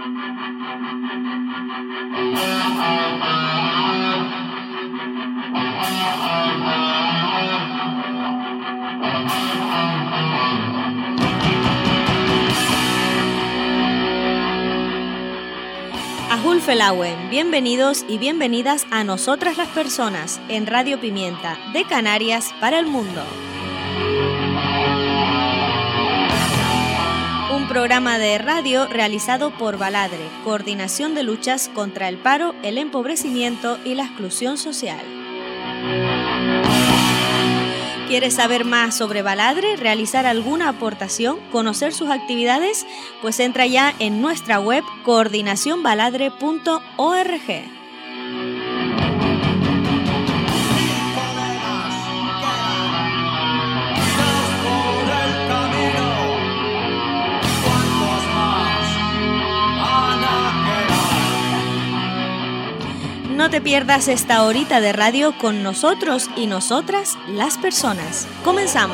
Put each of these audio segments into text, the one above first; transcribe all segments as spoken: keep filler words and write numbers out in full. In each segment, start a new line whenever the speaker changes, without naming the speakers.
Ahul Felauen, bienvenidos y bienvenidas a Nosotras las Personas en Radio Pimienta, de Canarias para el mundo. Un programa de radio realizado por Baladre, Coordinación de Luchas contra el Paro, el Empobrecimiento y la Exclusión Social. ¿Quieres saber más sobre Baladre, realizar alguna aportación, conocer sus actividades? Pues entra ya en nuestra web coordinación baladre punto org. No te pierdas esta horita de radio con nosotros y nosotras, las personas. ¡Comenzamos!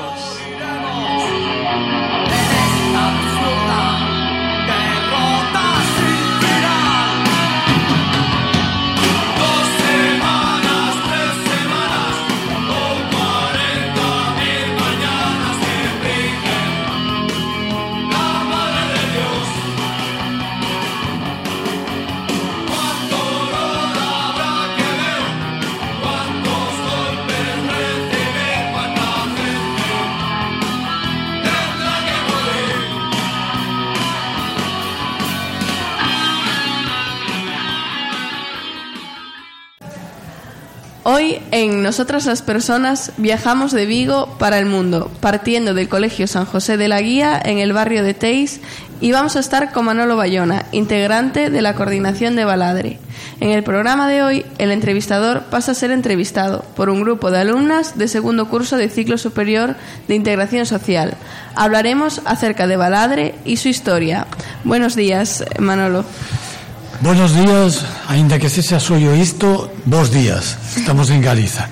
Hoy, en Nosotras las Personas, viajamos de Vigo para el mundo, partiendo del Colegio San José de la Guía, en el barrio de Teis, y vamos a estar con Manolo Bayona, integrante de la coordinación de Baladre. En el programa de hoy, el entrevistador pasa a ser entrevistado por un grupo de alumnas de segundo curso de ciclo superior de integración social. Hablaremos acerca de Baladre y su historia. Buenos días, Manolo.
Buenos días, ainda que sexa soio isto, bos días. Estamos en Galiza.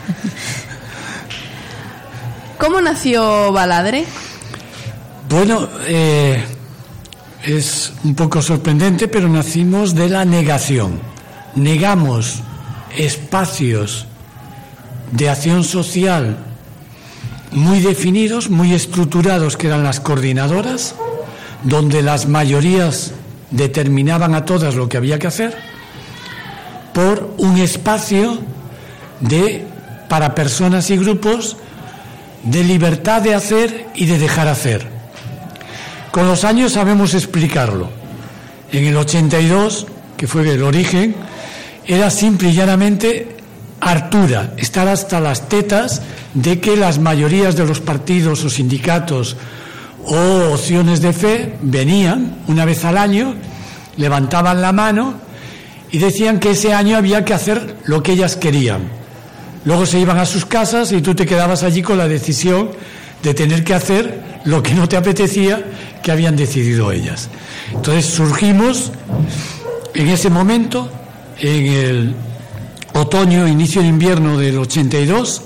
¿Cómo nació Baladre?
Bueno, eh, es un poco sorprendente, pero nacimos de la negación. Negamos espacios de acción social muy definidos, muy estructurados, que eran las coordinadoras, donde las mayorías determinaban a todas lo que había que hacer, por un espacio de para personas y grupos de libertad de hacer y de dejar hacer. Con los años sabemos explicarlo. En el ochenta y dos, que fue el origen, era simple y llanamente hartura, estar hasta las tetas de que las mayorías de los partidos o sindicatos o opciones de fe venían una vez al año, levantaban la mano y decían que ese año había que hacer lo que ellas querían. Luego se iban a sus casas y tú te quedabas allí con la decisión de tener que hacer lo que no te apetecía que habían decidido ellas. Entonces surgimos en ese momento, en el otoño, inicio de invierno del ochenta y dos,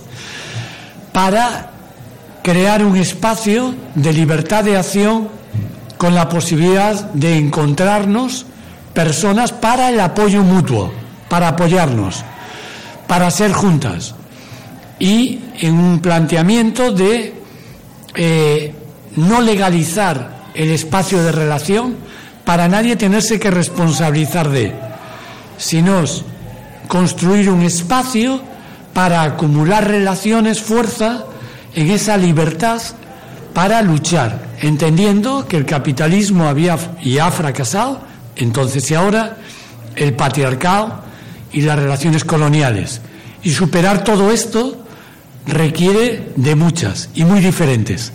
para crear un espacio de libertad de acción con la posibilidad de encontrarnos personas para el apoyo mutuo, para apoyarnos, para ser juntas, y en un planteamiento de eh, no legalizar el espacio de relación para nadie tenerse que responsabilizar de, sino construir un espacio para acumular relaciones, fuerza en esa libertad para luchar, entendiendo que el capitalismo había y ha fracasado, entonces y ahora, el patriarcado y las relaciones coloniales. Y superar todo esto requiere de muchas y muy diferentes.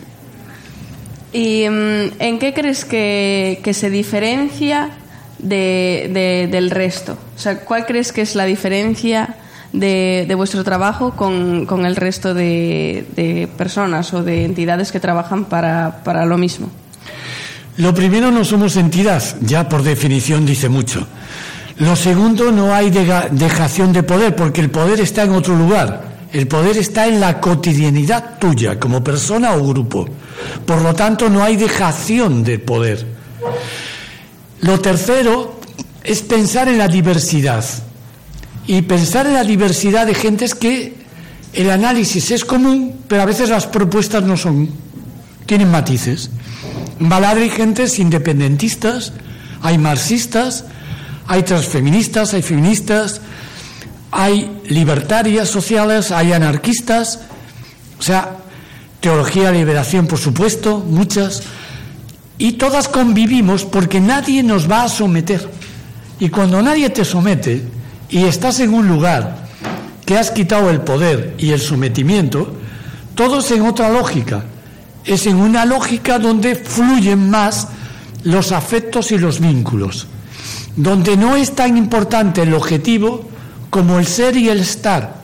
¿Y en qué crees que, que se diferencia de, de, del resto? O sea, ¿cuál crees que es la diferencia de, de vuestro trabajo con, con el resto de, de personas o de entidades que trabajan para, para lo mismo?
Lo primero, no somos entidad, ya por definición dice mucho. Lo segundo, no hay deja, dejación de poder, porque el poder está en otro lugar. El poder está en la cotidianidad tuya, como persona o grupo. Por lo tanto, no hay dejación de poder. Lo tercero, es pensar en la diversidad. Y pensar en la diversidad de gentes que el análisis es común, pero a veces las propuestas no son, tienen matices. En Baladre hay gentes independentistas, hay marxistas, hay transfeministas, hay feministas, hay libertarias sociales, hay anarquistas, o sea, teología de liberación, por supuesto, muchas, y todas convivimos porque nadie nos va a someter. Y cuando nadie te somete y estás en un lugar que has quitado el poder y el sometimiento, todo es en otra lógica. Es en una lógica donde fluyen más los afectos y los vínculos, donde no es tan importante el objetivo como el ser y el estar.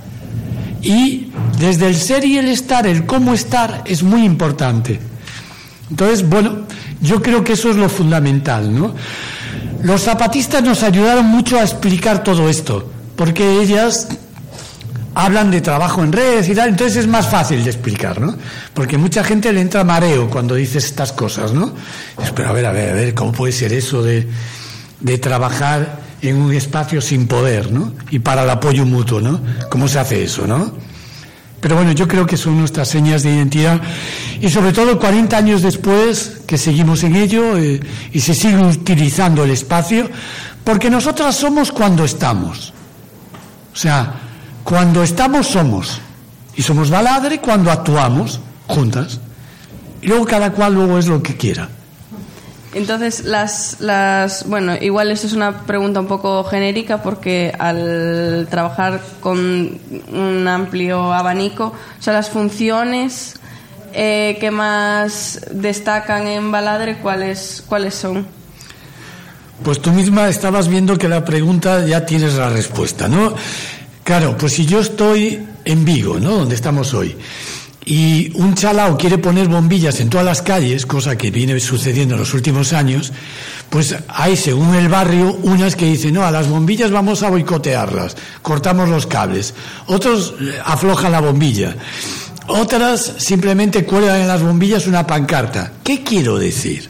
Y desde el ser y el estar, el cómo estar es muy importante. Entonces, bueno, yo creo que eso es lo fundamental, ¿no? Los zapatistas nos ayudaron mucho a explicar todo esto, porque ellas hablan de trabajo en redes y tal, entonces es más fácil de explicar, ¿no? Porque mucha gente le entra mareo cuando dices estas cosas, ¿no? Pero a ver, a ver, a ver, ¿cómo puede ser eso de, de trabajar en un espacio sin poder, ¿no? Y para el apoyo mutuo, ¿no? ¿Cómo se hace eso, no? Pero bueno, yo creo que son nuestras señas de identidad y sobre todo cuarenta años después que seguimos en ello eh, y se sigue utilizando el espacio, porque nosotras somos cuando estamos. O sea, cuando estamos somos, y somos Baladre cuando actuamos juntas, y luego cada cual luego es lo que quiera.
Entonces, las, las, bueno, igual esto es una pregunta un poco genérica porque al trabajar con un amplio abanico, o sea, las funciones eh, que más destacan en Baladre, ¿cuáles, cuáles son?
Pues tú misma estabas viendo que la pregunta ya tienes la respuesta, ¿no? Claro, pues si yo estoy en Vigo, ¿no?, donde estamos hoy, y un chalao quiere poner bombillas en todas las calles, cosa que viene sucediendo en los últimos años, pues hay, según el barrio, unas que dicen, no, a las bombillas vamos a boicotearlas, cortamos los cables. Otros aflojan la bombilla. Otras simplemente cuelgan en las bombillas una pancarta. ¿Qué quiero decir?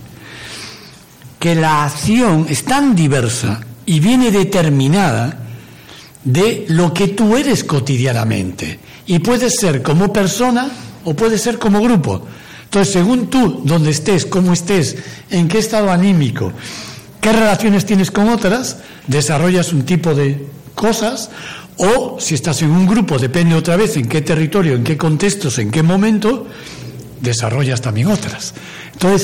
Que la acción es tan diversa y viene determinada de lo que tú eres cotidianamente. Y puedes ser como persona o puedes ser como grupo. Entonces, según tú, donde estés, cómo estés, en qué estado anímico, qué relaciones tienes con otras, desarrollas un tipo de cosas, o si estás en un grupo, depende otra vez en qué territorio, en qué contextos, en qué momento, desarrollas también otras. Entonces,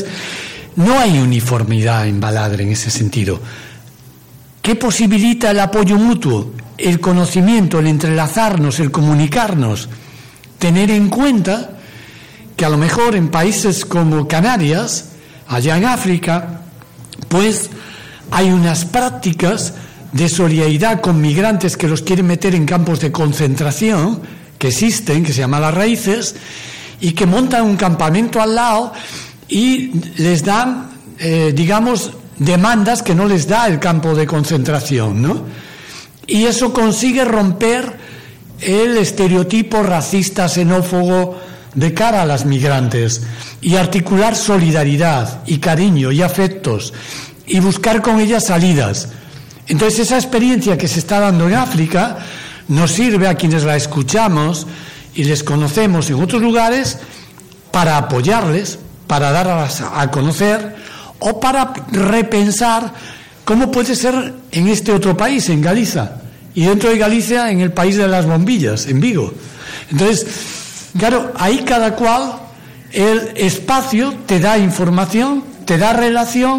no hay uniformidad en Baladre en ese sentido. ¿Qué posibilita el apoyo mutuo? El conocimiento, el entrelazarnos, el comunicarnos, tener en cuenta que a lo mejor en países como Canarias, allá en África, pues hay unas prácticas de solidaridad con migrantes que los quieren meter en campos de concentración, que existen, que se llaman Las Raíces, y que montan un campamento al lado y les dan, eh, digamos, demandas que no les da el campo de concentración, ¿no? Y eso consigue romper el estereotipo racista, xenófobo de cara a las migrantes y articular solidaridad y cariño y afectos y buscar con ellas salidas. Entonces esa experiencia que se está dando en África nos sirve a quienes la escuchamos y les conocemos en otros lugares para apoyarles, para darlas a conocer o para repensar cómo puede ser en este otro país, en Galicia, y dentro de Galicia, en el país de las bombillas, en Vigo. Entonces, claro, ahí cada cual, el espacio te da información, te da relación,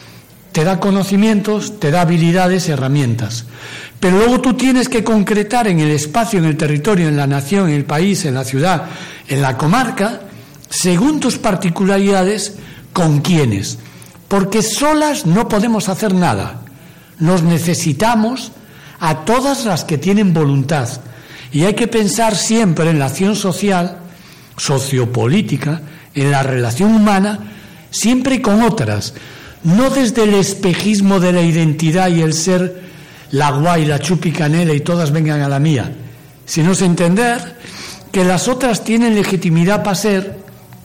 te da conocimientos, te da habilidades, herramientas. Pero luego tú tienes que concretar en el espacio, en el territorio, en la nación, en el país, en la ciudad, en la comarca, según tus particularidades, con quiénes. Porque solas no podemos hacer nada. Nos necesitamos a todas las que tienen voluntad. Y hay que pensar siempre en la acción social, sociopolítica, en la relación humana, siempre con otras. No desde el espejismo de la identidad y el ser la guay, la chupi canela y todas vengan a la mía, sino entender que las otras tienen legitimidad para ser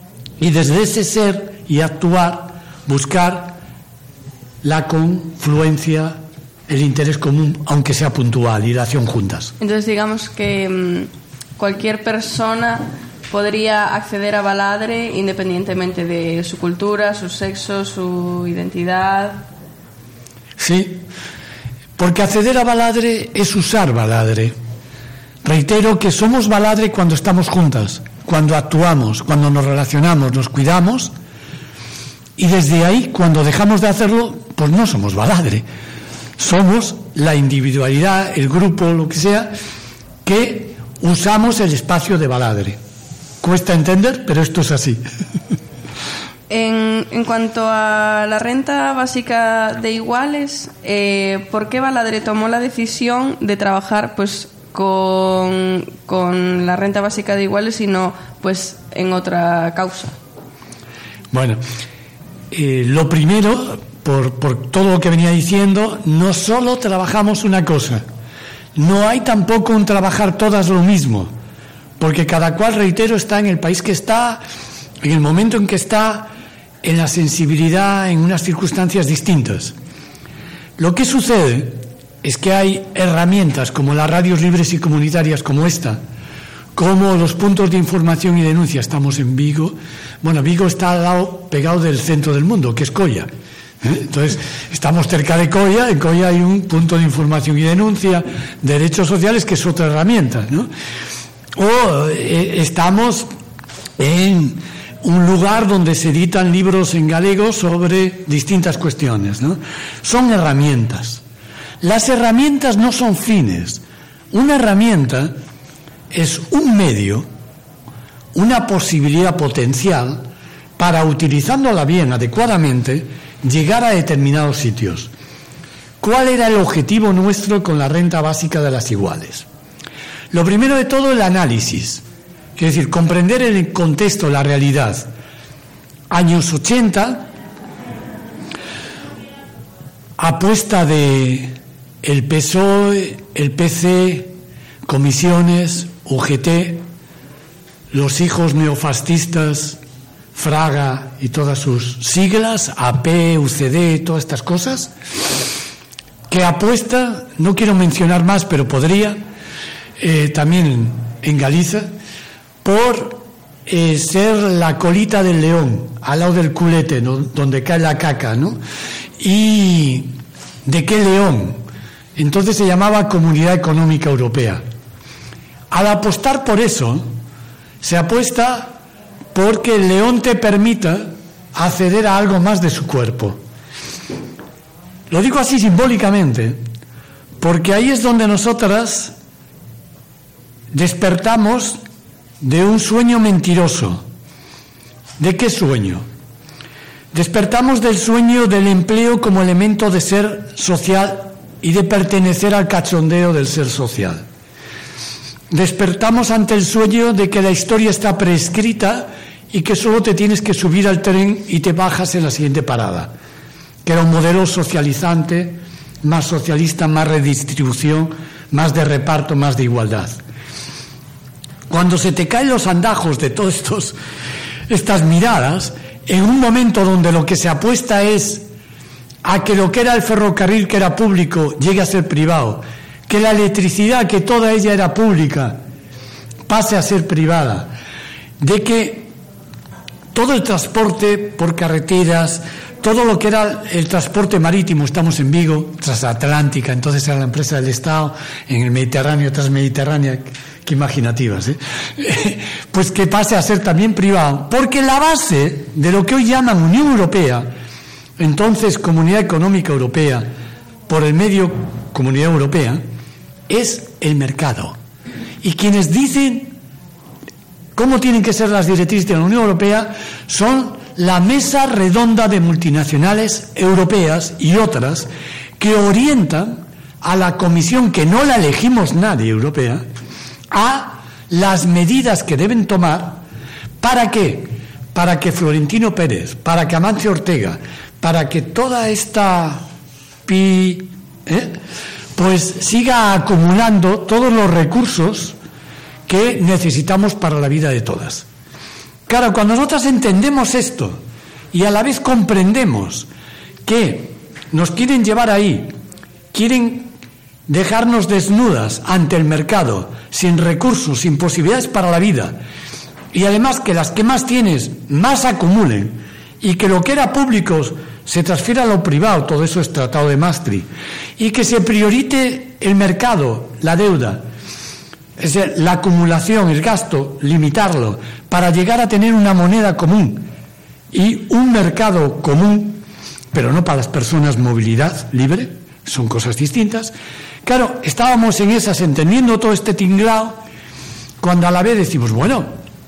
y desde ese ser y actuar buscar la confluencia el interés común, aunque sea puntual, y la acción juntas.
Entonces, digamos que mmm, cualquier persona podría acceder a Baladre independientemente de su cultura, su sexo, su identidad.
Sí, porque acceder a Baladre es usar Baladre. Reitero que somos Baladre cuando estamos juntas, cuando actuamos, cuando nos relacionamos, nos cuidamos, y desde ahí, cuando dejamos de hacerlo, pues no somos Baladre. Somos la individualidad, el grupo, lo que sea, que usamos el espacio de Baladre. Cuesta entender, pero esto es así.
En, en cuanto a la renta básica de iguales, eh, ¿por qué Baladre tomó la decisión de trabajar pues con, con la renta básica de iguales y no pues en otra causa?
Bueno, eh, lo primero, por, por todo lo que venía diciendo, no solo trabajamos una cosa, no hay tampoco un trabajar todas lo mismo, porque cada cual, reitero, está en el país que está, en el momento en que está, en la sensibilidad, en unas circunstancias distintas. Lo que sucede es que hay herramientas como las radios libres y comunitarias como esta, como los puntos de información y denuncia. Estamos en Vigo. Bueno, Vigo está al lado, pegado del centro del mundo, que es Coia. ¿Eh? Entonces, estamos cerca de Coia. En Coia hay un punto de información y denuncia, derechos sociales, que es otra herramienta, ¿no? O eh, estamos en un lugar donde se editan libros en galego sobre distintas cuestiones, ¿no? Son herramientas. Las herramientas no son fines. Una herramienta es un medio, una posibilidad potencial para, utilizándola bien, adecuadamente, llegar a determinados sitios. ¿Cuál era el objetivo nuestro con la renta básica de las iguales? Lo primero de todo, el análisis. Es decir, comprender el contexto, la realidad. Años ochenta, apuesta de el P S O E, el P C, comisiones, U G T, los hijos neofascistas, Fraga y todas sus siglas, A P, U C D, todas estas cosas, que apuesta, no quiero mencionar más, pero podría, eh, también en Galicia, por eh, ser la colita del león, al lado del culete, ¿no? Donde cae la caca, ¿no? ¿Y de qué león? Entonces se llamaba Comunidad Económica Europea. Al apostar por eso, se apuesta porque el león te permita acceder a algo más de su cuerpo. Lo digo así simbólicamente, porque ahí es donde nosotras despertamos de un sueño mentiroso. ¿De qué sueño? Despertamos del sueño del empleo como elemento de ser social y de pertenecer al cachondeo del ser social. Despertamos ante el sueño de que la historia está prescrita y que solo te tienes que subir al tren y te bajas en la siguiente parada, que era un modelo socializante, más socialista, más redistribución, más de reparto, más de igualdad. Cuando se te caen los andajos de todas estos, estas miradas, en un momento donde lo que se apuesta es a que lo que era el ferrocarril, que era público, llegue a ser privado, que la electricidad, que toda ella era pública, pase a ser privada, de que todo el transporte por carreteras, todo lo que era el transporte marítimo, estamos en Vigo, transatlántica, entonces era la empresa del Estado, en el Mediterráneo, transmediterránea, qué imaginativas, ¿eh? Pues que pase a ser también privado, porque la base de lo que hoy llaman Unión Europea, entonces Comunidad Económica Europea, por el medio Comunidad Europea, es el mercado. Y quienes dicen cómo tienen que ser las directrices de la Unión Europea son la mesa redonda de multinacionales europeas y otras que orientan a la Comisión, que no la elegimos nadie, europea, a las medidas que deben tomar. ¿Para qué? Para que Florentino Pérez, para que Amancio Ortega, para que toda esta pi, ¿eh? pues siga acumulando todos los recursos que necesitamos para la vida de todas. Claro, cuando nosotros entendemos esto y a la vez comprendemos que nos quieren llevar ahí quieren dejarnos desnudas ante el mercado, sin recursos, sin posibilidades para la vida, y además que las que más tienes más acumulen, y que lo que era público se transfiera a lo privado, todo eso es Tratado de Maastricht, y que se priorice el mercado, la deuda, es decir, la acumulación, el gasto, limitarlo, para llegar a tener una moneda común y un mercado común, pero no para las personas movilidad libre, son cosas distintas. Claro, estábamos en esas, entendiendo todo este tinglao, cuando a la vez decimos, bueno,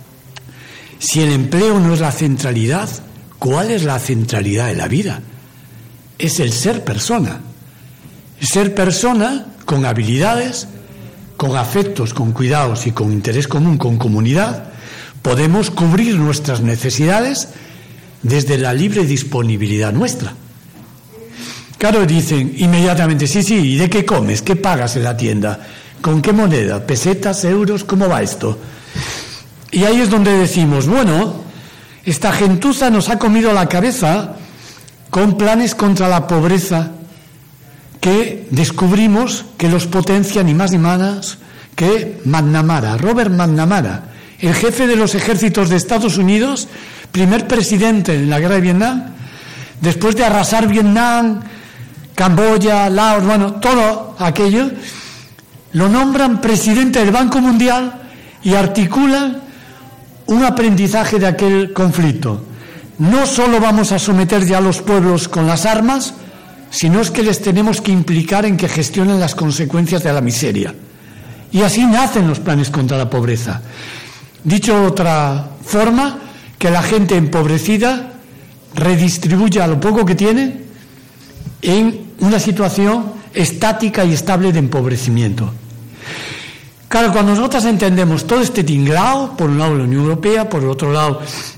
si el empleo no es la centralidad, ¿cuál es la centralidad de la vida? Es el ser persona. Ser persona con habilidades, con afectos, con cuidados y con interés común, con comunidad, podemos cubrir nuestras necesidades desde la libre disponibilidad nuestra. Claro, dicen inmediatamente, sí, sí, ¿y de qué comes? ¿Qué pagas en la tienda? ¿Con qué moneda? ¿Pesetas, euros? ¿Cómo va esto? Y ahí es donde decimos, bueno, esta gentuza nos ha comido la cabeza con planes contra la pobreza que descubrimos que los potencia ni más ni menos que McNamara, Robert McNamara, el jefe de los ejércitos de Estados Unidos, primer presidente en la guerra de Vietnam, después de arrasar Vietnam, Camboya, Laos, bueno, todo aquello, lo nombran presidente del Banco Mundial y articulan un aprendizaje de aquel conflicto. No solo vamos a someter ya a los pueblos con las armas, sino es que les tenemos que implicar en que gestionen las consecuencias de la miseria. Y así nacen los planes contra la pobreza. Dicho de otra forma, que la gente empobrecida redistribuya lo poco que tiene en una situación estática y estable de empobrecimiento. Claro, cuando nosotros entendemos todo este tinglao, por un lado la Unión Europea, por el otro lado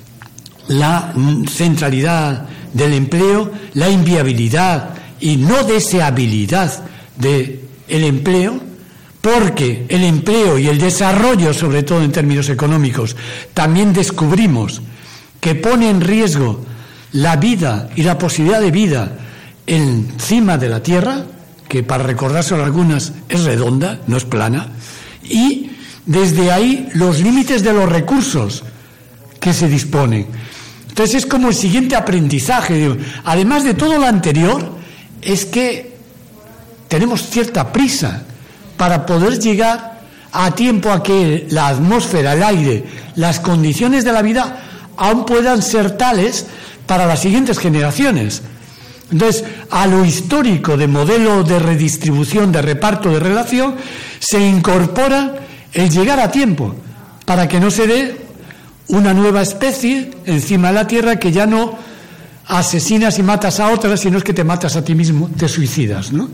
la centralidad del empleo, la inviabilidad y no deseabilidad del empleo, porque el empleo y el desarrollo, sobre todo en términos económicos, también descubrimos que pone en riesgo la vida y la posibilidad de vida encima de la Tierra, que para recordárselo algunas es redonda, no es plana, y desde ahí los límites de los recursos que se disponen. Entonces es como el siguiente aprendizaje. Digo, además de todo lo anterior, es que tenemos cierta prisa para poder llegar a tiempo a que la atmósfera, el aire, las condiciones de la vida aún puedan ser tales para las siguientes generaciones. Entonces, a lo histórico de modelo de redistribución, de reparto, de relación, se incorpora el llegar a tiempo para que no se dé una nueva especie encima de la Tierra que ya no asesinas y matas a otras, sino es que te matas a ti mismo, te suicidas, ¿no?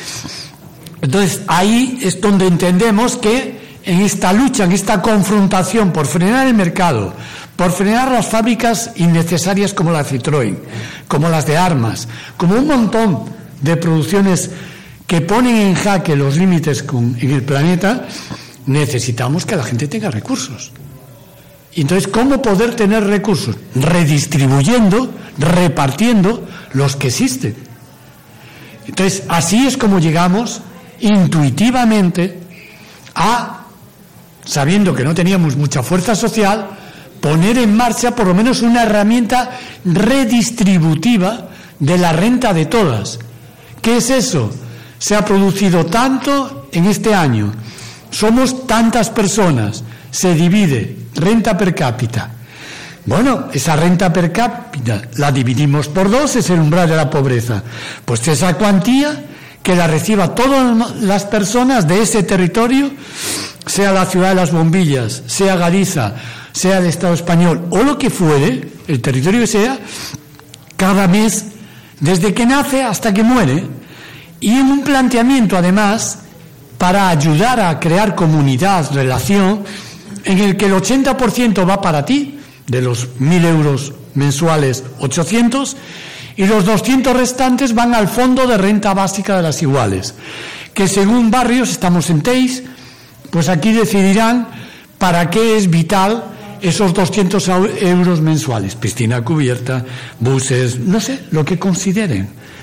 Entonces, ahí es donde entendemos que en esta lucha, en esta confrontación por frenar el mercado, por frenar las fábricas innecesarias como la Citroën, como las de armas, como un montón de producciones que ponen en jaque los límites con, en el planeta, necesitamos que la gente tenga recursos. Entonces, ¿cómo poder tener recursos? Redistribuyendo, repartiendo los que existen. Entonces, así es como llegamos intuitivamente a, sabiendo que no teníamos mucha fuerza social, poner en marcha por lo menos una herramienta redistributiva de la renta de todas. ¿Qué es eso? Se ha producido tanto en este año, somos tantas personas, se divide, renta per cápita. Bueno, esa renta per cápita la dividimos por dos, es el umbral de la pobreza. Pues esa cuantía que la reciba todas las personas de ese territorio, sea la ciudad de las bombillas, sea Galiza, sea el Estado español o lo que fuere, el territorio que sea, cada mes, desde que nace hasta que muere, y en un planteamiento además para ayudar a crear comunidad, relación, en el que el ochenta por ciento va para ti, de los mil euros mensuales, ochocientos, y los doscientos restantes van al Fondo de Renta Básica de las Iguales, que según barrios, estamos en Teis, pues aquí decidirán para qué es vital esos doscientos euros mensuales, piscina cubierta, buses, no sé, lo que consideren.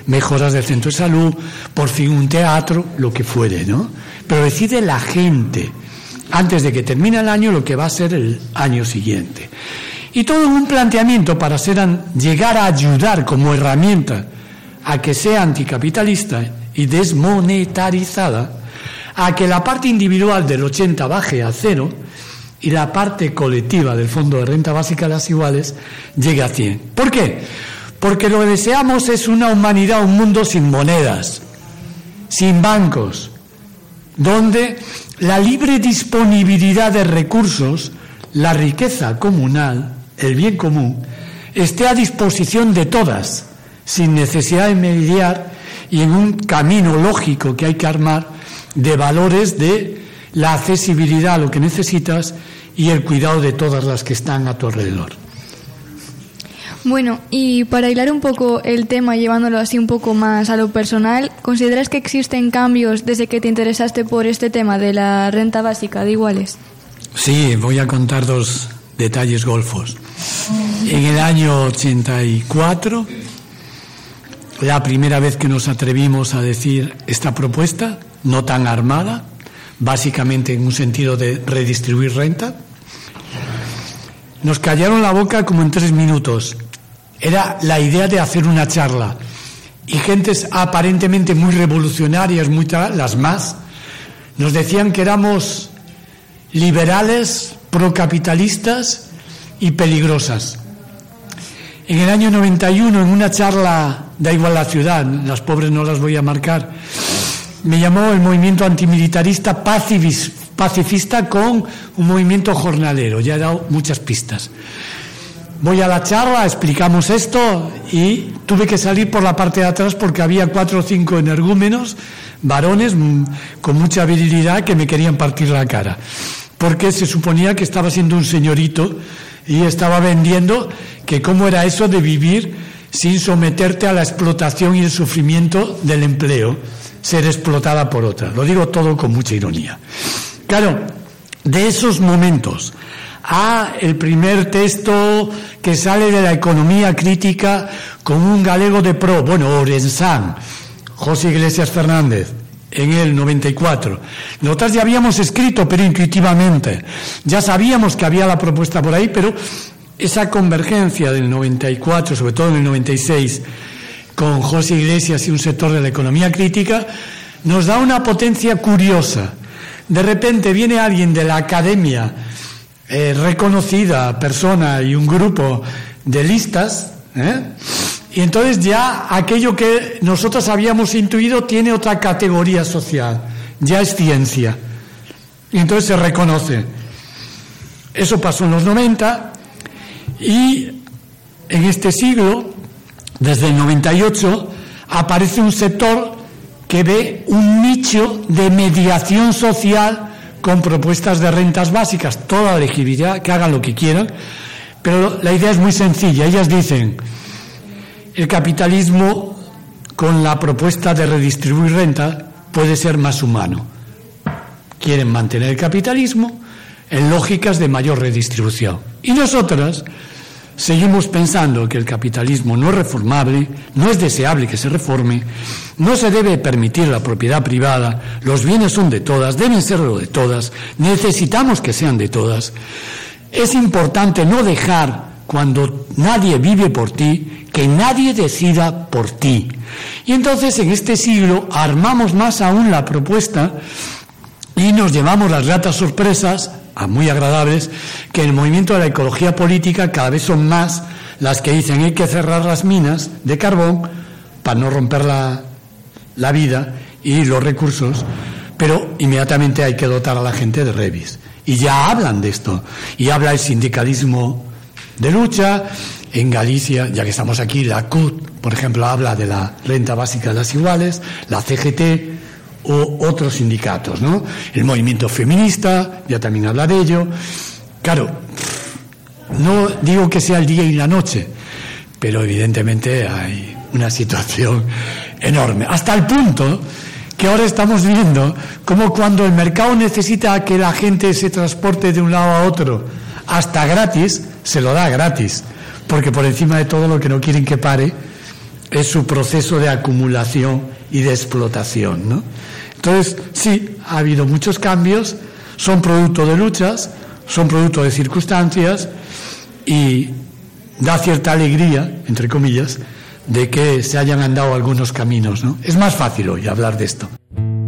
mejoras del centro de salud, por fin un teatro, lo que fuere, ¿no? Pero decide la gente, antes de que termine el año, lo que va a ser el año siguiente. Y todo un planteamiento para ser, llegar a ayudar como herramienta a que sea anticapitalista y desmonetarizada, a que la parte individual del ochenta baje a cero y la parte colectiva del Fondo de Renta Básica de las Iguales llegue a cien. ¿Por qué? Porque lo que deseamos es una humanidad, un mundo sin monedas, sin bancos, donde la libre disponibilidad de recursos, la riqueza comunal, el bien común, esté a disposición de todas, sin necesidad de mediar y en un camino lógico que hay que armar de valores de la accesibilidad a lo que necesitas y el cuidado de todas las que están a tu alrededor.
Bueno, y para hilar un poco el tema, llevándolo así un poco más a lo personal, ¿consideras que existen cambios desde que te interesaste por este tema de la renta básica de iguales?
Sí, voy a contar dos detalles golfos. En el año ochenta y cuatro, la primera vez que nos atrevimos a decir esta propuesta, no tan armada, básicamente en un sentido de redistribuir renta, nos callaron la boca como en tres minutos. Era la idea de hacer una charla y gentes aparentemente muy revolucionarias, muy tal, las más, nos decían que éramos liberales, procapitalistas y peligrosas. En el año noventa y uno, en una charla, da igual la ciudad, las pobres no las voy a marcar, me llamó el movimiento antimilitarista pacifista con un movimiento jornalero. Ya he dado muchas pistas. Voy a la charla, explicamos esto y tuve que salir por la parte de atrás porque había cuatro o cinco energúmenos, varones con mucha virilidad, que me querían partir la cara. Porque se suponía que estaba siendo un señorito y estaba vendiendo que cómo era eso de vivir sin someterte a la explotación y el sufrimiento del empleo, ser explotada por otra. Lo digo todo con mucha ironía. Claro, de esos momentos a el primer texto que sale de la economía crítica con un galego de pro, bueno, Orensán, José Iglesias Fernández, en el noventa y cuatro. Nosotros ya habíamos escrito, pero intuitivamente. Ya sabíamos que había la propuesta por ahí, pero esa convergencia del noventa y cuatro, sobre todo en el noventa y seis, con José Iglesias y un sector de la economía crítica, nos da una potencia curiosa. De repente viene alguien de la academia, eh, reconocida persona y un grupo de listas, ¿eh? Y entonces ya aquello que nosotros habíamos intuido tiene otra categoría social, ya es ciencia. Y entonces se reconoce. Eso pasó en los noventa y en este siglo, desde el noventa y ocho, aparece un sector que ve un nicho de mediación social con propuestas de rentas básicas, toda la legibilidad, que hagan lo que quieran, pero la idea es muy sencilla. Ellas dicen: el capitalismo, con la propuesta de redistribuir renta, puede ser más humano. Quieren mantener el capitalismo en lógicas de mayor redistribución. Y nosotras seguimos pensando que el capitalismo no es reformable, no es deseable que se reforme, no se debe permitir la propiedad privada, los bienes son de todas, deben serlo de todas, necesitamos que sean de todas. Es importante no dejar, cuando nadie vive por ti, que nadie decida por ti. Y entonces en este siglo armamos más aún la propuesta y nos llevamos las gratas sorpresas, a muy agradables, que en el movimiento de la ecología política cada vez son más las que dicen hay que cerrar las minas de carbón para no romper la, la vida y los recursos, pero inmediatamente hay que dotar a la gente de revis. Y ya hablan de esto, y habla el sindicalismo de lucha. En Galicia, ya que estamos aquí, la C U T, por ejemplo, habla de la renta básica de las iguales, la C G T o otros sindicatos, ¿no? El movimiento feminista ya también habla de ello. Claro, no digo que sea el día y la noche, pero evidentemente hay una situación enorme, hasta el punto que ahora estamos viendo como cuando el mercado necesita que la gente se transporte de un lado a otro, hasta gratis, se lo da gratis, porque por encima de todo lo que no quieren que pare es su proceso de acumulación y de explotación, ¿no? Entonces, sí, ha habido muchos cambios, son producto de luchas, son producto de circunstancias y da cierta alegría, entre comillas, de que se hayan andado algunos caminos, ¿no? Es más fácil hoy hablar de esto.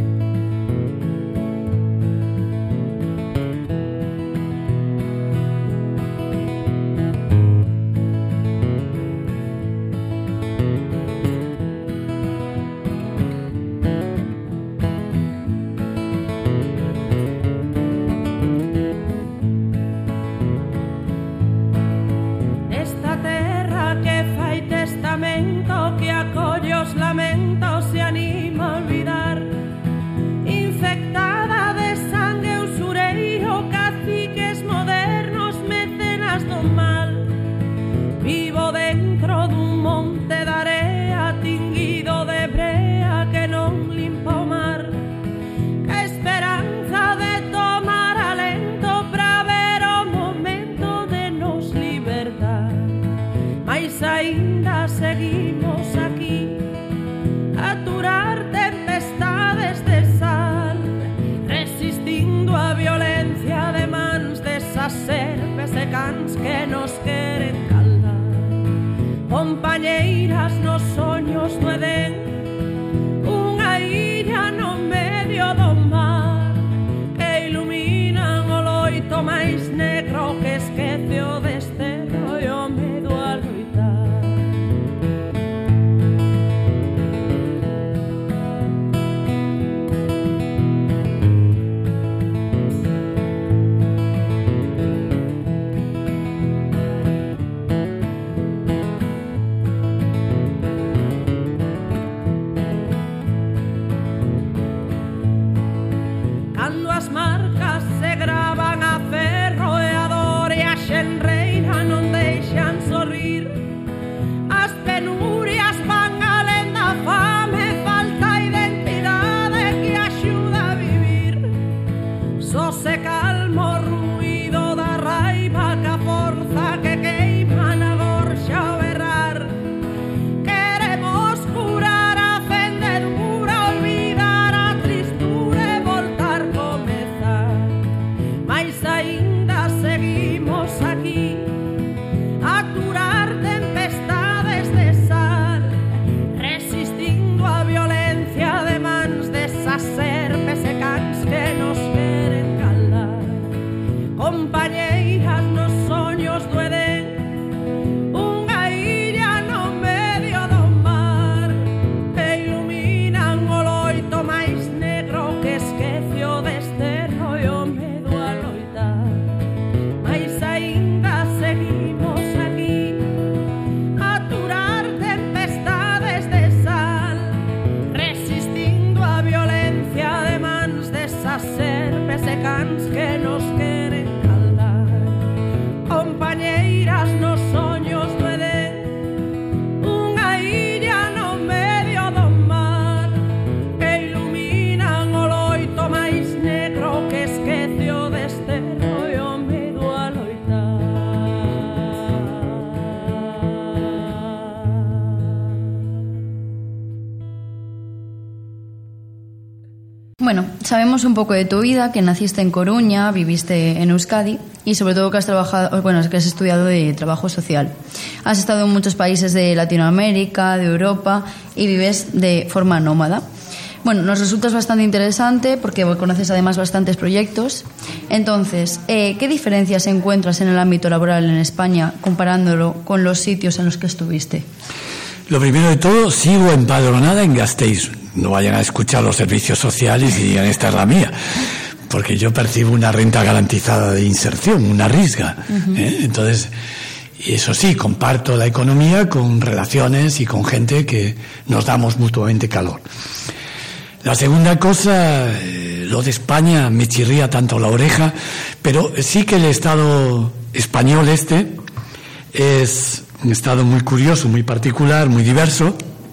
Bueno, sabemos un poco de tu vida, que naciste en Coruña, viviste en Euskadi y sobre todo que has trabajado, bueno, que has estudiado de trabajo social. Has estado en muchos países de Latinoamérica, de Europa y vives de forma nómada. Bueno, nos resulta bastante interesante porque conoces además bastantes proyectos. Entonces, eh, ¿qué diferencias encuentras en el ámbito laboral en España comparándolo con los sitios en los que estuviste?
Lo primero de todo, sigo empadronada en Gasteiz. No vayan a escuchar los servicios sociales y digan, esta es la mía. Porque yo percibo una renta garantizada de inserción, una risga. Uh-huh. ¿eh? Entonces, y eso sí, comparto la economía con relaciones y con gente que nos damos mutuamente calor. La segunda cosa, eh, lo de España me chirría tanto la oreja, pero sí que el Estado español este es un Estado muy curioso, muy particular, muy diverso,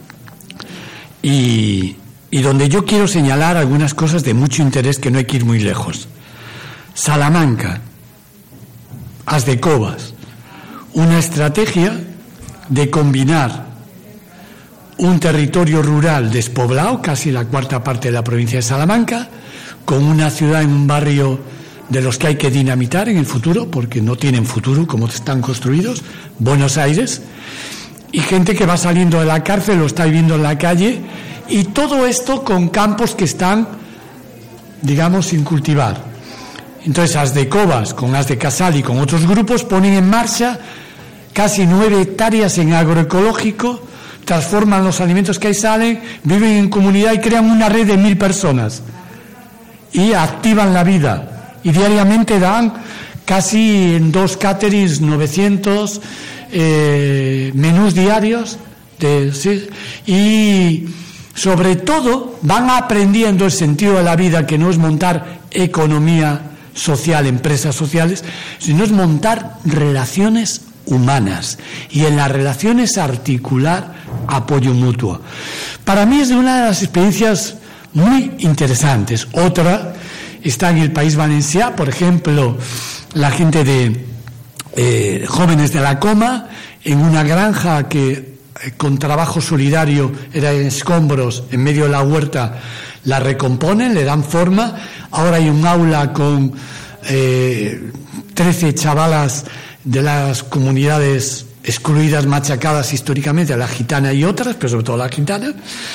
y, y donde yo quiero señalar algunas cosas de mucho interés que no hay que ir muy lejos. Salamanca, As de Covas, una estrategia de combinar un territorio rural despoblado, casi la cuarta parte de la provincia de Salamanca, con una ciudad en un barrio de los que hay que dinamitar en el futuro, porque no tienen futuro como están construidos, Buenos Aires, y gente que va saliendo de la cárcel, lo está viviendo en la calle, y todo esto con campos que están, digamos, sin cultivar. Entonces Asdecovas, con Asdecasal y con otros grupos, ponen en marcha casi nueve hectáreas en agroecológico, transforman los alimentos que ahí salen, viven en comunidad y crean una red de mil personas y activan la vida, y diariamente dan casi en dos caterings novecientos eh, menús diarios de, ¿sí? Y sobre todo van aprendiendo el sentido de la vida, que no es montar economía social, empresas sociales, sino es montar relaciones humanas, y en las relaciones articular apoyo mutuo. Para mí es una de las experiencias muy interesantes. Otra está en el País Valencià, por ejemplo, la gente de eh, Jóvenes de la Coma, en una granja que eh, con trabajo solidario era en escombros en medio de la huerta, la recomponen, le dan forma. Ahora hay un aula con eh, trece chavalas de las comunidades excluidas, machacadas históricamente, la gitana y otras, pero sobre todo la gitana,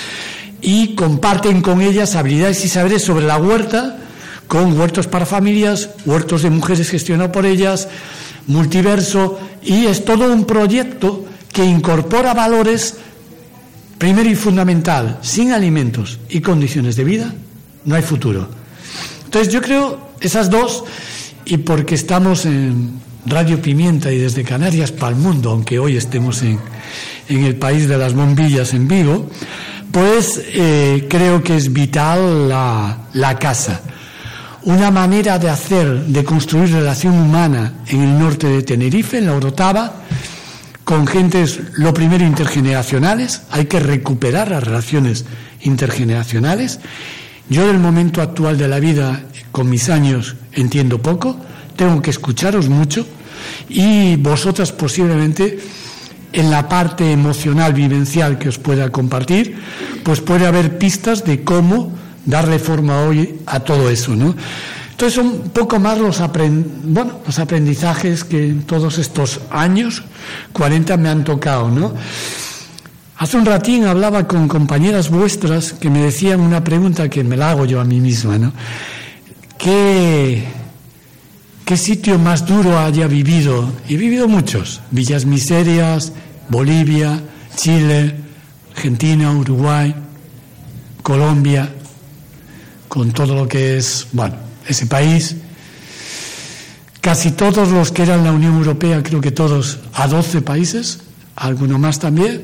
y comparten con ellas habilidades y saberes sobre la huerta, con huertos para familias, huertos de mujeres gestionados por ellas, multiverso, y es todo un proyecto que incorpora valores, primero y fundamental: sin alimentos y condiciones de vida no hay futuro. Entonces yo creo esas dos, y porque estamos en Radio Pimienta y desde Canarias para el mundo, aunque hoy estemos en, en el país de las bombillas en Vigo, pues eh, creo que es vital la, la casa. Una manera de hacer, de construir relación humana en el norte de Tenerife, en la Orotava, con gentes, lo primero, intergeneracionales. Hay que recuperar las relaciones intergeneracionales. Yo del momento actual de la vida, con mis años, entiendo poco. Tengo que escucharos mucho, y vosotras posiblemente en la parte emocional, vivencial que os pueda compartir, pues puede haber pistas de cómo darle forma hoy a todo eso, ¿no? Entonces son un poco más los, aprend- bueno, los aprendizajes que en todos estos años, cuarenta, me han tocado, ¿no? Hace un ratín hablaba con compañeras vuestras que me decían una pregunta que me la hago yo a mí misma, ¿no? ¿Qué... ¿Qué sitio más duro haya vivido? He vivido muchos: Villas Miserias, Bolivia, Chile, Argentina, Uruguay, Colombia, con todo lo que es, bueno, ese país. Casi todos los que eran la Unión Europea, creo que todos, a doce países, alguno más también.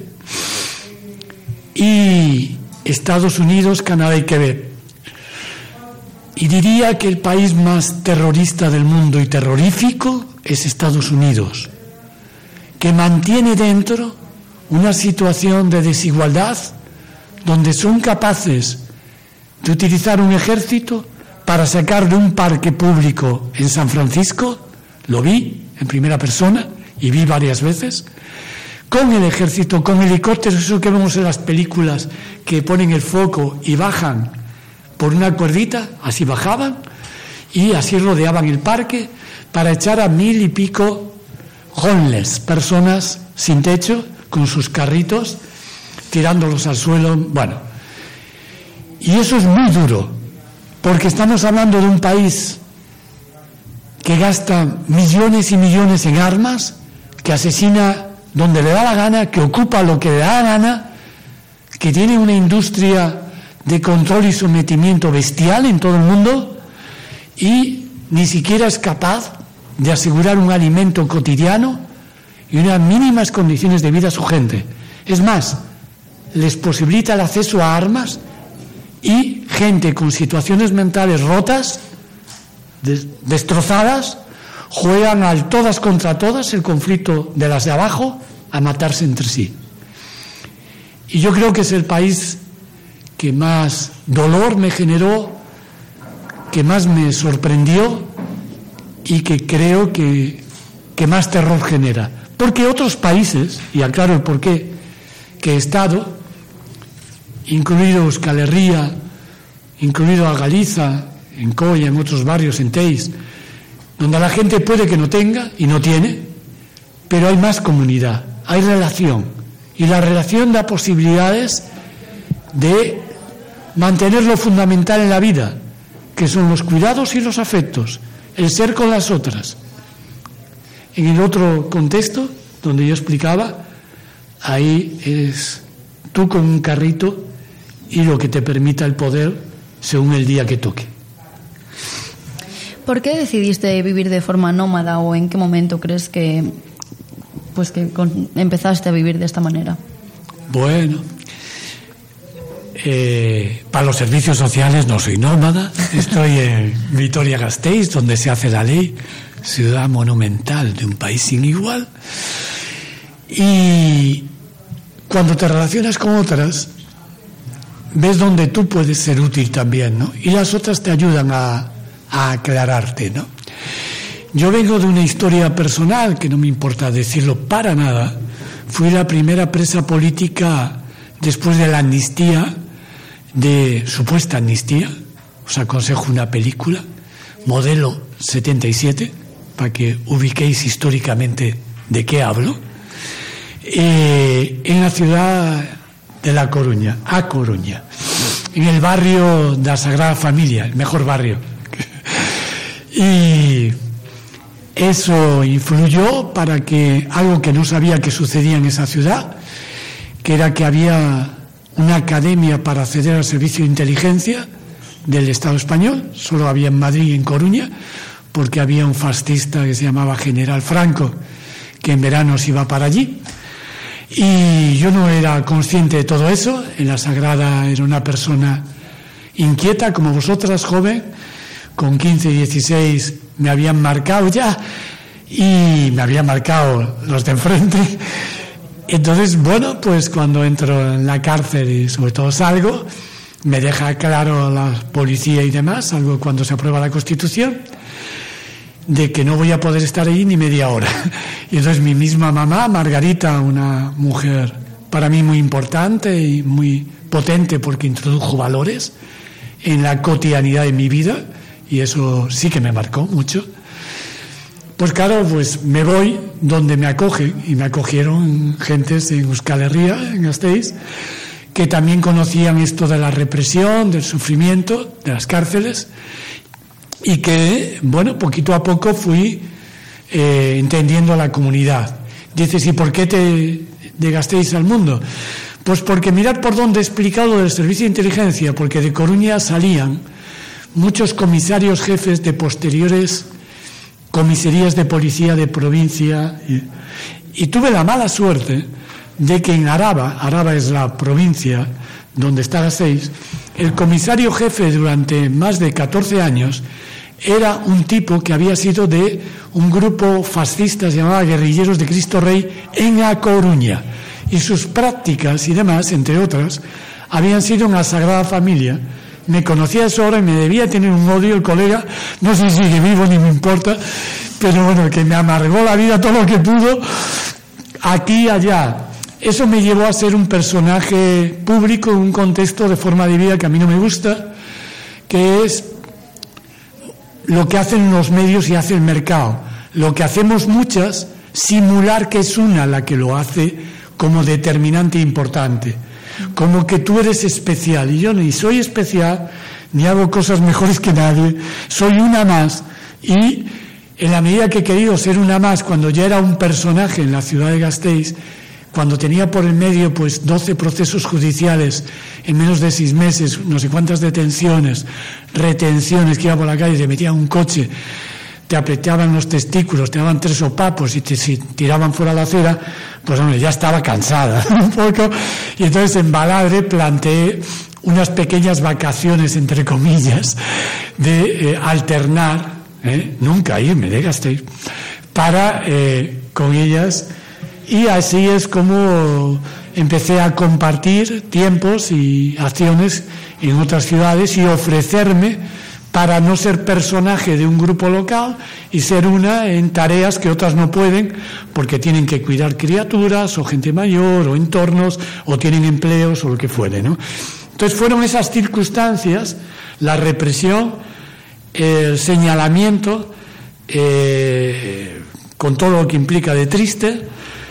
Y Estados Unidos, Canadá y Quebec. Y diría que el país más terrorista del mundo y terrorífico es Estados Unidos, que mantiene dentro una situación de desigualdad donde son capaces de utilizar un ejército para sacar de un parque público en San Francisco, lo vi en primera persona y vi varias veces, con el ejército, con helicópteros, eso que vemos en las películas, que ponen el foco y bajan por una cuerdita, así bajaban y así rodeaban el parque para echar a mil y pico homeless, personas sin techo, con sus carritos, tirándolos al suelo. Bueno, y eso es muy duro, porque estamos hablando de un país que gasta millones y millones en armas, que asesina donde le da la gana, que ocupa lo que le da la gana, que tiene una industria de control y sometimiento bestial en todo el mundo, y ni siquiera es capaz de asegurar un alimento cotidiano y unas mínimas condiciones de vida a su gente. Es más, les posibilita el acceso a armas, y gente con situaciones mentales rotas, des- destrozadas, juegan al todas contra todas, el conflicto de las de abajo, a matarse entre sí. Y yo creo que es el país que más dolor me generó, que más me sorprendió y que creo que, que más terror genera. Porque otros países, y aclaro el porqué, que he estado, incluido Euskal Herria, incluido a Galiza, en Coia, en otros barrios, en Teis, donde la gente puede que no tenga y no tiene, pero hay más comunidad, hay relación, y la relación da posibilidades de mantener lo fundamental en la vida, que son los cuidados y los afectos, el ser con las otras. En el otro contexto, donde yo explicaba, ahí es tú con un carrito y lo que te permita el poder según el día que toque.
¿Por qué decidiste vivir de forma nómada o en qué momento crees que, pues que con, empezaste a vivir de esta manera?
Bueno, eh, para los servicios sociales no soy nómada. Estoy en Vitoria-Gasteiz, donde se hace la ley, ciudad monumental de un país sin igual. Y cuando te relacionas con otras, ves donde tú puedes ser útil también, ¿no? Y las otras te ayudan a, a aclararte, ¿no? Yo vengo de una historia personal, que no me importa decirlo para nada. Fui la primera presa política después de la amnistía, de supuesta amnistía. Os aconsejo una película, Modelo setenta y siete, para que ubiquéis históricamente de qué hablo, eh, en la ciudad de La Coruña, A Coruña, en el barrio de la Sagrada Familia, el mejor barrio. Y eso influyó para que algo que no sabía que sucedía en esa ciudad, que era que había una academia para acceder al servicio de inteligencia del Estado español, solo había en Madrid y en Coruña, porque había un fascista que se llamaba General Franco, que en verano se iba para allí. Y yo no era consciente de todo eso. En la Sagrada era una persona inquieta, como vosotras, joven. Con quince, dieciséis me habían marcado ya, y me habían marcado los de enfrente. Entonces, bueno, pues cuando entro en la cárcel y sobre todo salgo, me deja claro la policía y demás, salgo cuando se aprueba la Constitución, de que no voy a poder estar ahí ni media hora. Y entonces mi misma mamá, Margarita, una mujer para mí muy importante y muy potente porque introdujo valores en la cotidianidad de mi vida, y eso sí que me marcó mucho. Pues claro, pues me voy donde me acogen, y me acogieron gentes en Euskal Herria, en Gasteiz, que también conocían esto de la represión, del sufrimiento, de las cárceles, y que, bueno, poquito a poco fui eh, entendiendo la comunidad. Dices, ¿y por qué te de Gasteiz al mundo? Pues porque mirad por dónde he explicado del servicio de inteligencia, porque de Coruña salían muchos comisarios jefes de posteriores comisarías de policía de provincia, y, y tuve la mala suerte de que en Araba, Araba es la provincia donde está Gasteiz, el comisario jefe durante más de catorce años era un tipo que había sido de un grupo fascista, se llamaba Guerrilleros de Cristo Rey, en A Coruña, y sus prácticas y demás, entre otras, habían sido en la Sagrada Familia. Me conocía eso ahora y me debía tener un odio el colega, no sé si sigue vivo ni me importa, pero bueno, que me amargó la vida todo lo que pudo, aquí y allá. Eso me llevó a ser un personaje público en un contexto de forma de vida que a mí no me gusta, que es lo que hacen los medios y hace el mercado. Lo que hacemos muchas, simular que es una la que lo hace como determinante e importante. Como que tú eres especial, y yo ni soy especial, ni hago cosas mejores que nadie, soy una más. Y en la medida que he querido ser una más, cuando ya era un personaje en la ciudad de Gasteiz, cuando tenía por el medio pues doce procesos judiciales en menos de seis meses, no sé cuántas detenciones, retenciones, que iba por la calle, te metían un coche, te apretaban los testículos, te daban tres sopapos y te si tiraban fuera a la acera, pues hombre, ya estaba cansada un poco. Y entonces en Baladre planteé unas pequeñas vacaciones, entre comillas, de eh, alternar, eh, nunca irme de Gasteiz, para eh, con ellas. Y así es como empecé a compartir tiempos y acciones en otras ciudades y ofrecerme para no ser personaje de un grupo local y ser una en tareas que otras no pueden porque tienen que cuidar criaturas o gente mayor o entornos o tienen empleos o lo que fuere, ¿no? Entonces fueron esas circunstancias, la represión, el señalamiento, eh, con todo lo que implica de triste,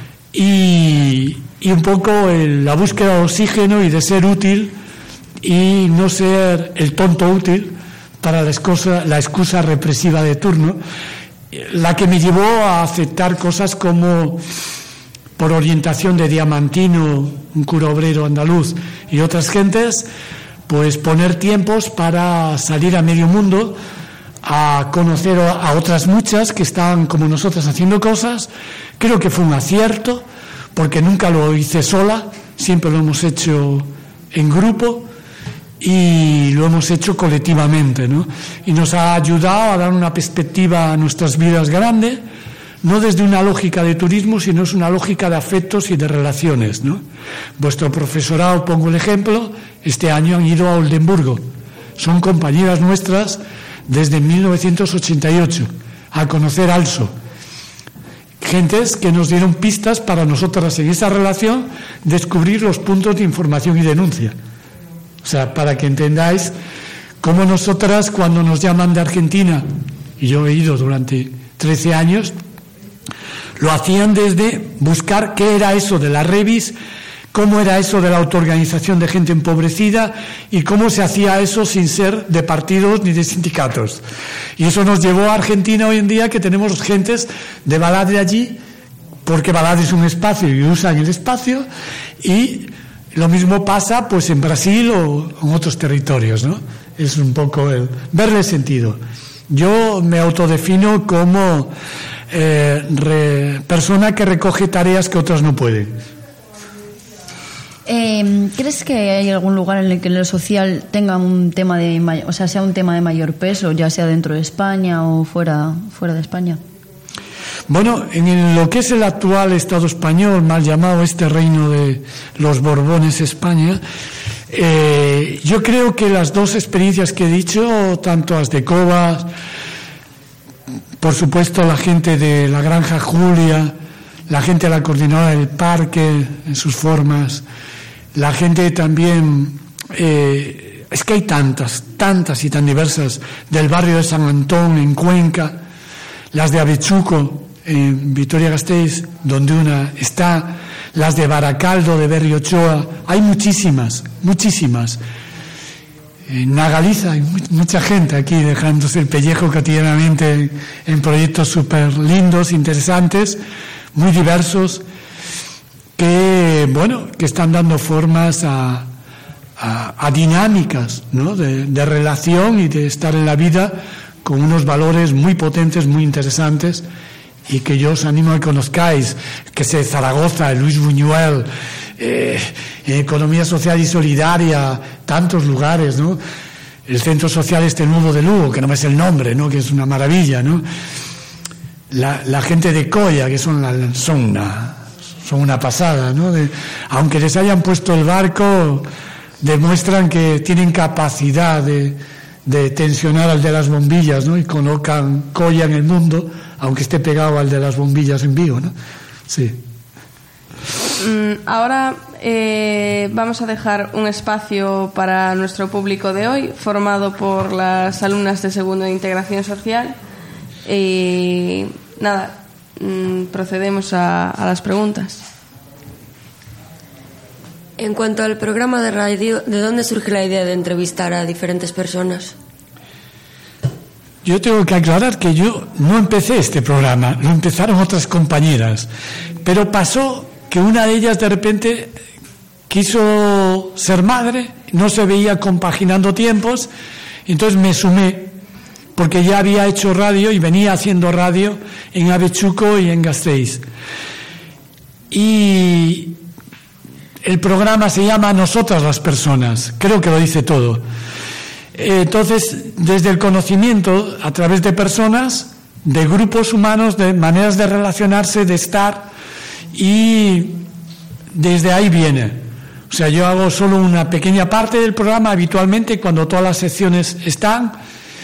y, y un poco el, la búsqueda de oxígeno y de ser útil y no ser el tonto útil para la excusa, la excusa represiva de turno, la que me llevó a aceptar cosas como, por orientación de Diamantino, un cura obrero andaluz, y otras gentes, pues poner tiempos para salir a medio mundo, a conocer a otras muchas que estaban como nosotras haciendo cosas. Creo que fue un acierto, porque nunca lo hice sola, siempre lo hemos hecho en grupo, y lo hemos hecho colectivamente, ¿no? Y nos ha ayudado a dar una perspectiva a nuestras vidas grande, no desde una lógica de turismo, sino es una lógica de afectos y de relaciones, ¿no? Vuestro profesorado, pongo el ejemplo, este año han ido a Oldenburgo. Son compañeras nuestras desde mil novecientos ochenta y ocho, a conocer Also. Gentes que nos dieron pistas para nosotras en esa relación descubrir los puntos de información y denuncia. O sea, para que entendáis cómo nosotras, cuando nos llaman de Argentina, y yo he ido durante trece años, lo hacían desde buscar qué era eso de la Revis, cómo era eso de la autoorganización de gente empobrecida y cómo se hacía eso sin ser de partidos ni de sindicatos. Y eso nos llevó a Argentina hoy en día, que tenemos gentes de Baladre allí, porque Baladre es un espacio y usan el espacio, y lo mismo pasa pues en Brasil o en otros territorios, ¿no? Es un poco el verle sentido. Yo me autodefino como eh, re, persona que recoge tareas que otras no pueden.
Eh, ¿Crees que hay algún lugar en el que lo social tenga un tema de, o sea, sea un tema de mayor peso, ya sea dentro de España o fuera, fuera de España?
Bueno, en lo que es el actual Estado español, mal llamado este reino de los Borbones España, eh, yo creo que las dos experiencias que he dicho, tanto las de Cobas, por supuesto la gente de la Granja Julia, la gente de la Coordinadora del Parque en sus formas, la gente también, eh, es que hay tantas, tantas y tan diversas, del barrio de San Antón en Cuenca, las de Avechuco en Vitoria-Gasteiz, donde una está, las de Baracaldo, de Berriochoa, hay muchísimas, muchísimas. En Nagaliza hay mucha gente aquí dejándose el pellejo cotidianamente en, en proyectos súper lindos, interesantes, muy diversos, que, bueno, que están dando formas a, a, a dinámicas, ¿no? de, de relación y de estar en la vida con unos valores muy potentes, muy interesantes, y que yo os animo a que conozcáis, que sé, Zaragoza, Luis Buñuel, eh, Economía Social y Solidaria, tantos lugares, ¿no? El Centro Social este nuevo de Lugo, que no me sé el nombre, ¿no? Que es una maravilla, ¿no? La, la gente de Coya, que son, la, son, una, son una pasada, ¿no? De, aunque les hayan puesto el barco, demuestran que tienen capacidad de, de tensionar al de las bombillas, ¿no? Y colocan Coya en el mundo, aunque esté pegado al de las bombillas en Vigo, ¿no? Sí.
Ahora eh, vamos a dejar un espacio para nuestro público de hoy, formado por las alumnas de segundo de Integración Social. Y nada, procedemos a, a las preguntas.
En cuanto al programa de radio, ¿de dónde surge la idea de entrevistar a diferentes personas?
Yo tengo que aclarar que yo no empecé este programa, lo empezaron otras compañeras, pero pasó que una de ellas de repente quiso ser madre, no se veía compaginando tiempos, entonces me sumé, porque ya había hecho radio y venía haciendo radio en Avechuco y en Gasteiz. Y el programa se llama Nosotras las Personas, creo que lo dice todo. Entonces, desde el conocimiento, a través de personas, de grupos humanos, de maneras de relacionarse, de estar, y desde ahí viene. O sea, yo hago solo una pequeña parte del programa habitualmente cuando todas las secciones están,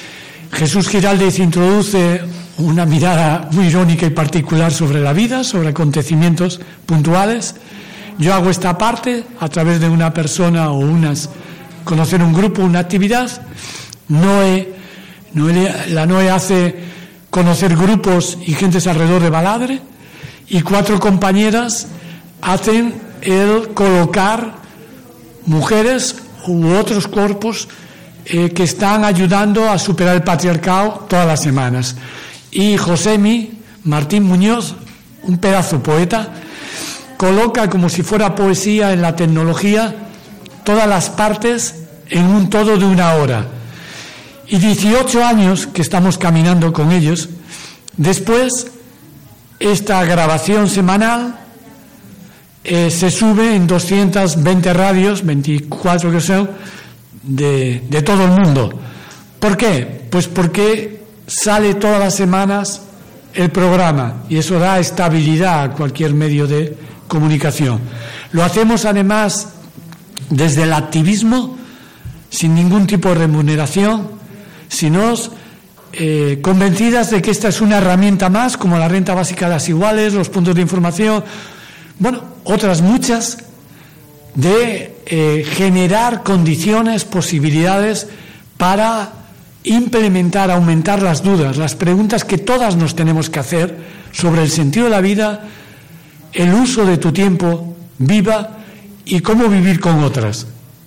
Jesús Giraldez introduce una mirada muy irónica y particular sobre la vida, sobre acontecimientos puntuales. Yo hago esta parte a través de una persona o unas, conocer un grupo, una actividad. Noé, Noé, la Noé hace conocer grupos y gentes alrededor de Baladre, y cuatro compañeras hacen el colocar mujeres u otros cuerpos eh, que están ayudando a superar el patriarcado todas las semanas. Y Josemi Martín Muñoz, un pedazo poeta, coloca como si fuera poesía en la tecnología todas las partes en un todo de una hora. Y dieciocho años que estamos caminando con ellos, después esta grabación semanal eh, se sube en doscientas veinte radios, veinticuatro que son, de, de todo el mundo. ¿Por qué? Pues porque sale todas las semanas el programa y eso da estabilidad a cualquier medio de comunicación. Lo hacemos además desde el activismo, sin ningún tipo de remuneración, sino eh, convencidas de que esta es una herramienta más, como la renta básica de las iguales, los puntos de información, bueno, otras muchas, de eh, generar condiciones, posibilidades para implementar, aumentar las dudas, las preguntas que todas nos tenemos que hacer sobre el sentido de la vida, el uso de tu tiempo, viva, y cómo vivir con otras.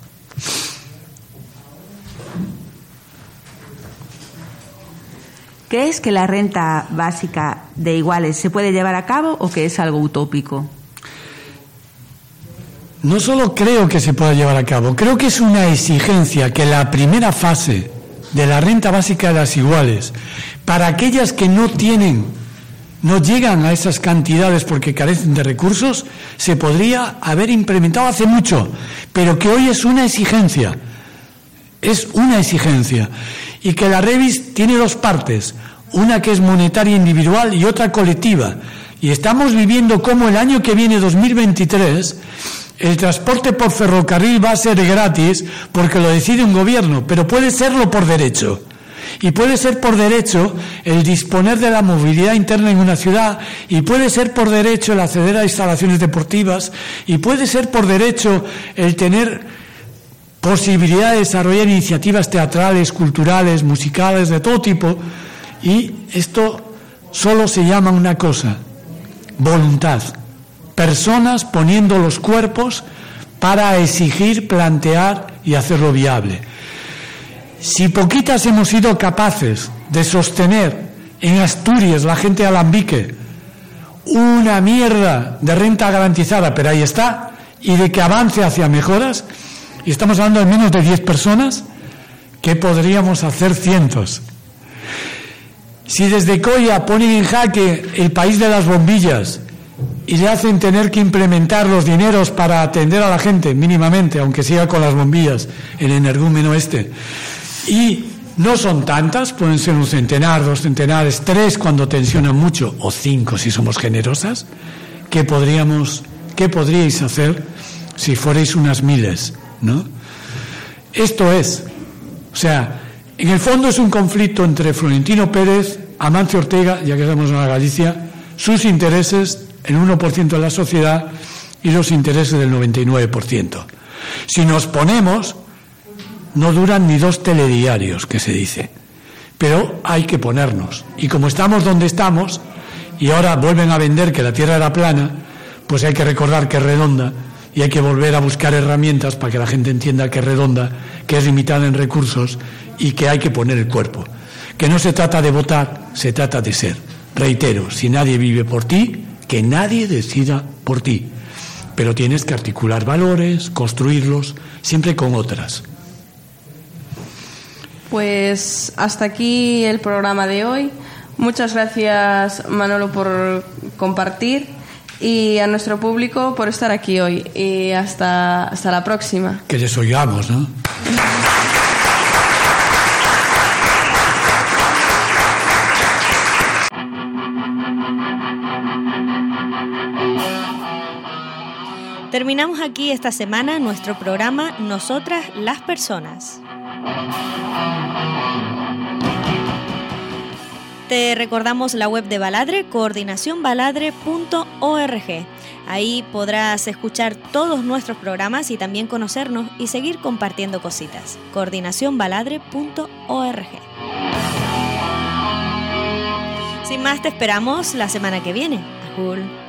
¿Crees que la renta básica de iguales se puede llevar a cabo o que es algo utópico?
No solo creo que se pueda llevar a cabo, creo que es una exigencia que la primera fase de la renta básica de las iguales, para aquellas que no tienen, no llegan a esas cantidades porque carecen de recursos, se podría haber implementado hace mucho, pero que hoy es una exigencia, es una exigencia, y que la Revis tiene dos partes, una que es monetaria individual y otra colectiva, y estamos viviendo como el año que viene, dos mil veintitrés, el transporte por ferrocarril va a ser gratis porque lo decide un gobierno, pero puede serlo por derecho. Y puede ser por derecho el disponer de la movilidad interna en una ciudad, y puede ser por derecho el acceder a instalaciones deportivas, y puede ser por derecho el tener posibilidad de desarrollar iniciativas teatrales, culturales, musicales, de todo tipo. Y esto solo se llama una cosa: voluntad. Personas poniendo los cuerpos para exigir, plantear y hacerlo viable. Si poquitas hemos sido capaces de sostener en Asturias, la gente de Alambique, una mierda de renta garantizada, pero ahí está, y de que avance hacia mejoras, y estamos hablando de menos de diez personas, ¿qué podríamos hacer cientos? Si desde Coya ponen en jaque el país de las bombillas y le hacen tener que implementar los dineros para atender a la gente mínimamente, aunque siga con las bombillas, el energúmeno este, y no son tantas, pueden ser un centenar, dos centenares, tres cuando tensionan mucho, o cinco si somos generosas, ¿qué podríamos, qué podríais hacer si fuerais unas miles, ¿no? Esto es, o sea, en el fondo es un conflicto entre Florentino Pérez, Amancio Ortega, ya que estamos en la Galicia, sus intereses, el uno por ciento de la sociedad, y los intereses del noventa y nueve por ciento. Si nos ponemos, no duran ni dos telediarios, que se dice, pero hay que ponernos. Y como estamos donde estamos, y ahora vuelven a vender que la Tierra era plana, pues hay que recordar que es redonda, y hay que volver a buscar herramientas para que la gente entienda que es redonda, que es limitada en recursos, y que hay que poner el cuerpo. Que no se trata de votar, se trata de ser. Reitero, si nadie vive por ti, que nadie decida por ti, pero tienes que articular valores, construirlos, siempre con otras.
Pues hasta aquí el programa de hoy. Muchas gracias, Manolo, por compartir, y a nuestro público por estar aquí hoy. Y hasta, hasta la próxima.
Que les oigamos, ¿no?
Terminamos aquí esta semana nuestro programa Nosotras las Personas. Te recordamos la web de Baladre, coordinación baladre punto org. Ahí podrás escuchar todos nuestros programas y también conocernos y seguir compartiendo cositas. coordinación baladre punto org. Sin más, te esperamos la semana que viene. Ajul.